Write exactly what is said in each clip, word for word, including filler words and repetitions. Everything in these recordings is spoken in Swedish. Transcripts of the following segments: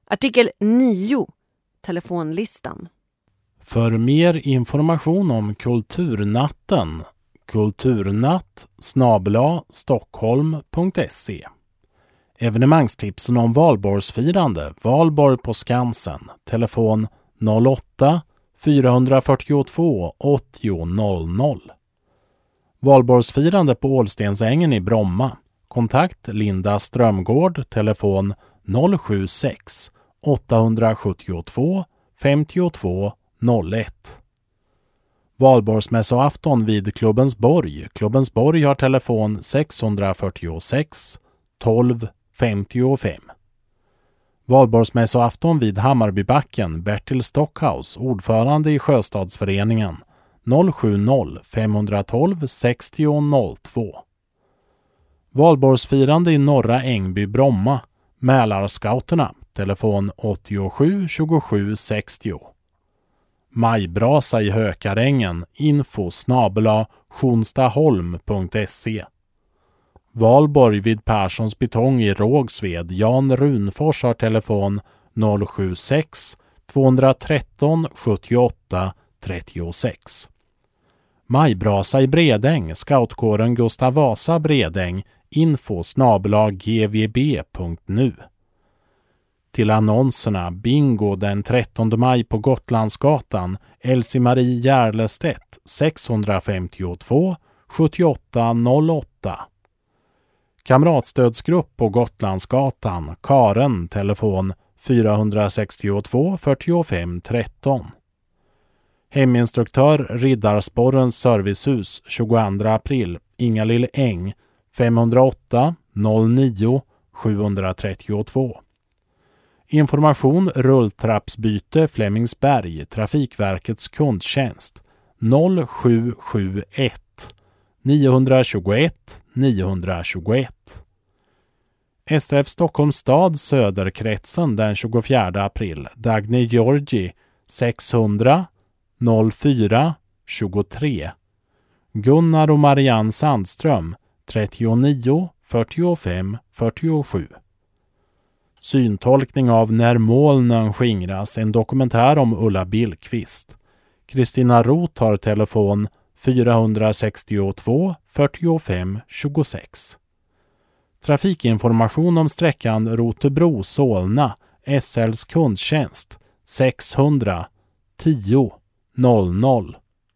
Artikel nio. Telefonlistan. För mer information om Kulturnatten, kulturnatt snabel-a stockholm punkt se. Evenemangstipsen om valborgsfirande, Valborg på Skansen, telefon noll åtta fyra fyra två åttio noll noll. Valborgsfirande på Ålstensängen i Bromma. Kontakt Linda Strömgård, telefon noll sju sex åtta sju två fem två noll ett. Valborgsmässoafton vid Klubbens Borg. Klubbens Borg har telefon sex fyra sex tolv femtiofem. Valborgsmässoafton vid Hammarbybacken. Bertil Stockhaus, ordförande i Sjöstadsföreningen. noll sju noll fem ett två sextio noll två. Valborgsfirande i Norra Ängby Bromma. Mälarscouterna. Telefon åttiosju tjugosju sextio. Majbrasa i Hökarängen. Info snabel-a sjonstaholm punkt se. Valborg vid Perssons betong i Rågsved. Jan Runfors har telefon noll sju sex två ett tre sjuttioåtta trettiosex. Majbrasa i Bredäng. Scoutkåren Gustav Vasa Bredäng. Info snabel-a gvb punkt nu. Till annonserna: bingo den trettonde maj på Gotlandsgatan. Elsie-Marie Järlestedt sex femtiotvå sjuttioåtta noll åtta. Kamratstödsgrupp på Gotlandsgatan. Karen, telefon fyra sex två fyrtiofem tretton. Heminstruktör Riddarsporrens servicehus tjugoandra april. Ingalill Äng fem noll åtta noll nio sju tre två. Information rulltrappsbyte Flemingsberg. Trafikverkets kundtjänst noll sju sju ett nio två ett nio två ett. S R F Stockholms stad Söderkretsen den tjugofjärde april. Dagny Georgi sexhundra noll fyra tjugotre. Gunnar och Marianne Sandström trettionio fyrtiofem fyrtiosju. Syntolkning av När molnen skingras, en dokumentär om Ulla Billqvist. Kristina Roth har telefon fyra sex två fyrtiofem tjugosex. Trafikinformation om sträckan Rotebro-Solna. S L:s kundtjänst sexhundra tio noll noll.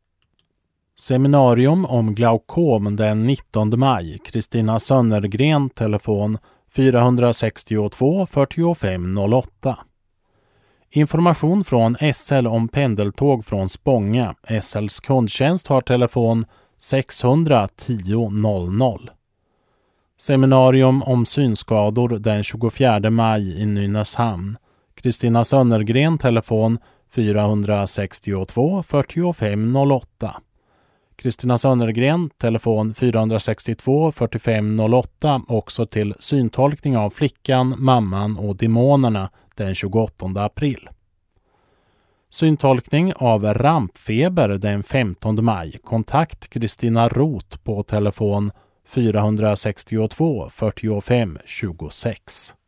Seminarium om glaukom den nittonde maj. Kristina Sönnergren, telefon fyra sex två fyrtiofem noll åtta. Information från S L om pendeltåg från Spånga. S L:s kundtjänst har telefon sexhundra tio noll noll. Seminarium om synskador den tjugofjärde maj i Nynäshamn. Kristina Sönnergren, telefon fyra sex två fyrtiofem noll åtta. Kristina Sönnergren, telefon fyra sex två fyrtiofem noll åtta, också till syntolkning av Flickan, mamman och demonerna den tjugoåttonde april. Syntolkning av Rampfeber den femtonde maj. Kontakt Kristina Roth på telefon fyra sex två fyrtiofem tjugosex.